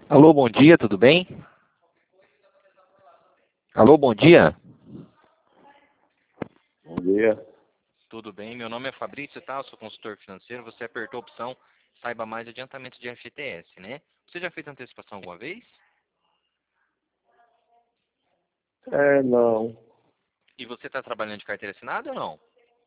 Alô, bom dia, tudo bem? Alô, bom dia. Bom dia. Tudo bem, meu nome é Fabrício, tá? Eu sou consultor financeiro. Você apertou a opção Saiba Mais adiantamento de FGTS, né? Você já fez antecipação alguma vez? Não. E você está trabalhando de carteira assinada ou não?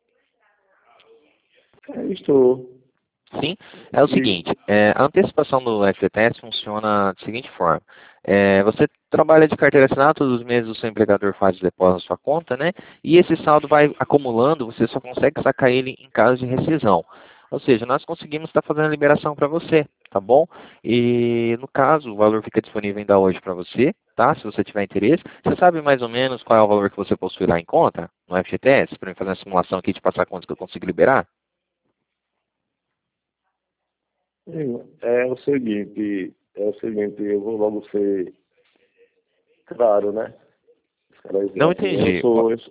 Estou. Sim, é o E, seguinte, a antecipação do FGTS funciona da seguinte forma. Você trabalha de carteira assinada, todos os meses o seu empregador faz o depósito na sua conta, né? E esse saldo vai acumulando, você só consegue sacar ele em caso de rescisão. Ou seja, nós conseguimos estar fazendo a liberação para você, tá bom? E no caso, o valor fica disponível ainda hoje para você, tá? Se você tiver interesse. Você sabe mais ou menos qual é o valor que você possui lá em conta, no FGTS? Para eu fazer uma simulação aqui de passar quantos que eu consigo liberar? eu vou logo ser claro, né? Não Esclarecer assim, entendi.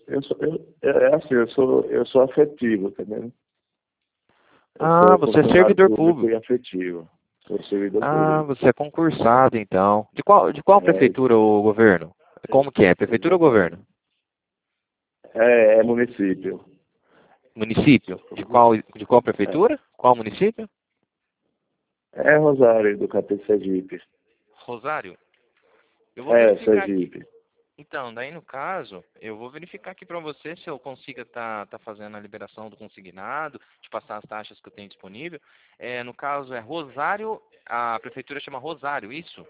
eu sou afetivo, tá vendo? Eu Ah, sou você é funcionário servidor público público. e afetivo. Sou servidor Ah, público. você é concursado, então. De qual É, prefeitura ou governo? Como que é? Prefeitura ou governo? é município. Município? De qual prefeitura? Qual município? É Rosário, do Catete Sergipe. Rosário. Eu vou É, verificar aqui. Sergipe. Então, daí no caso, eu vou verificar aqui para você se eu consiga tá fazendo a liberação do consignado, de passar as taxas que eu tenho disponível. No caso, é Rosário, a prefeitura chama Rosário, isso?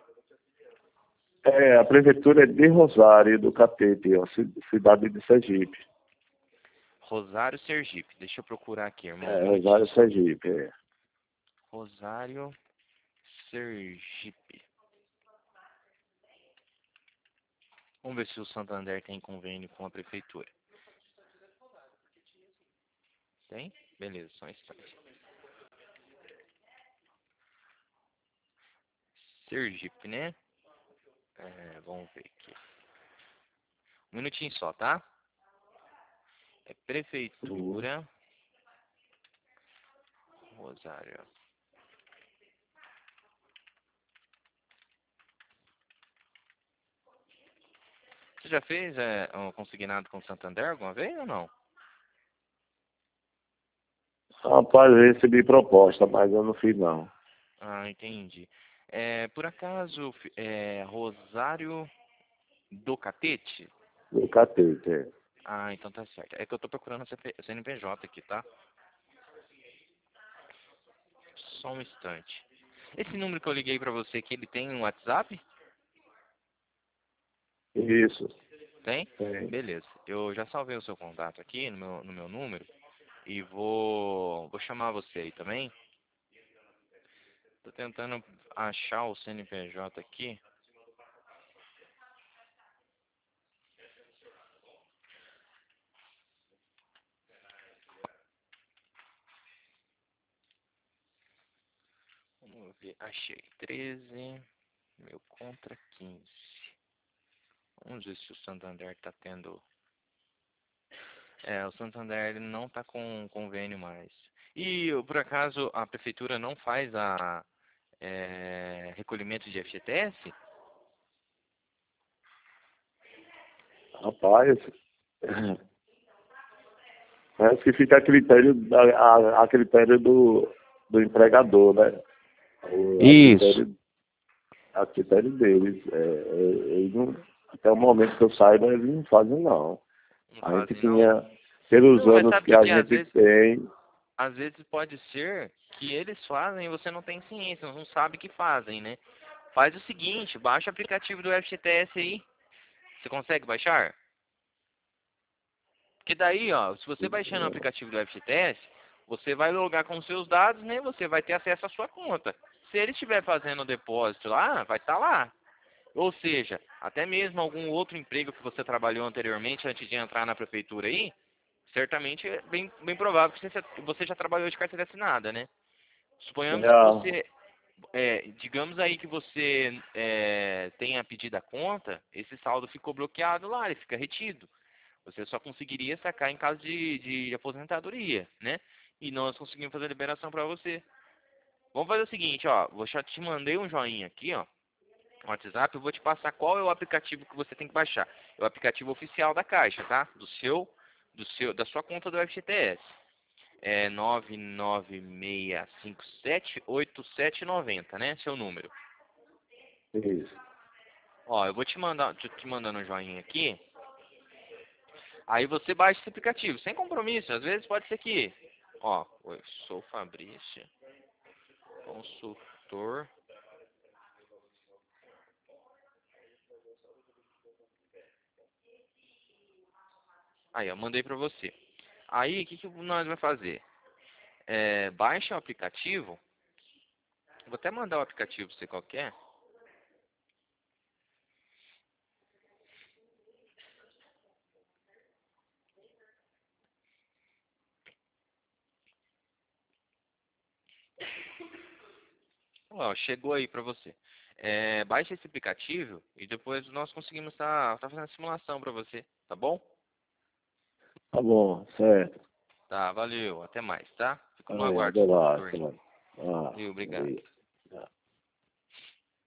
A prefeitura é de Rosário, do Catete, ó, cidade de Sergipe. Rosário, Sergipe. Deixa eu procurar aqui, irmão, um É, minutinho Rosário, só. Sergipe. É. Rosário, Sergipe. Vamos ver se o Santander tem convênio com a prefeitura. Tem? Beleza, só um instante. Sergipe, né? Vamos ver aqui. Um minutinho só, tá? É Sim. prefeitura, Rosário. Você já fez um consignado com o Santander alguma vez ou não? Rapaz, eu recebi proposta, mas eu não fiz não. Ah, entendi. Por acaso, Rosário do Catete? Do Catete, é. Ah, então tá certo. É que eu tô procurando o CNPJ aqui, tá? Só um instante. Esse número que eu liguei pra você aqui, ele tem um WhatsApp? Isso, Tem? tem. Beleza. Eu já salvei o seu contato aqui no meu número e vou chamar você aí também. Tô tentando achar o CNPJ aqui. Vamos ver. Achei. 13. Meu contra 15. Vamos ver se o Santander tá tendo. O Santander ele não tá com convênio mais. E por acaso a prefeitura não faz recolhimento de FGTS? Rapaz, parece que fica a critério, a critério do empregador, né? Isso. A critério deles. Eles não, até o momento que eu saiba, eles não fazem não. Não A gente fazem não? tinha, pelos Não, mas anos sabe que por a quê? gente tem, Às vezes pode ser que eles fazem e você não tem ciência, não sabe que fazem, né? Faz o seguinte, baixa o aplicativo do FGTS aí. Você consegue baixar? Porque daí, ó, se você baixando o aplicativo do FGTS, você vai logar com seus dados, né? Você vai ter acesso à sua conta. Se ele estiver fazendo o depósito lá, vai estar lá. Ou seja, até mesmo algum outro emprego que você trabalhou anteriormente, antes de entrar na prefeitura aí, certamente é bem provável que você já trabalhou de carteira assinada, né? Suponhamos que já, você, digamos aí que você tenha pedido a conta, esse saldo ficou bloqueado lá, ele fica retido. Você só conseguiria sacar em caso de aposentadoria, né? E nós conseguimos fazer a liberação para você. Vamos fazer o seguinte, ó, já te mandei um joinha aqui, ó. no WhatsApp, eu vou te passar qual é o aplicativo que você tem que baixar. É o aplicativo oficial da Caixa, tá? Da sua conta do FGTS. É 996578790, né? Seu número. Isso. Ó, eu vou te mandando um joinha aqui. Aí você baixa esse aplicativo, sem compromisso. Às vezes pode ser que... Ó, eu sou Fabrício, consultor. Aí, eu mandei pra você. Aí, o que nós vamos fazer? Baixa o aplicativo. Vou até mandar o aplicativo pra você qualquer. Ó, chegou aí pra você. Baixa esse aplicativo e depois nós conseguimos tá fazendo a simulação pra você, tá bom? Tá bom, certo. Tá, valeu, até mais, tá? Fico no Aí, aguardo do até seu lá, retorno até aí. lá. Ah, Valeu, obrigado. aí.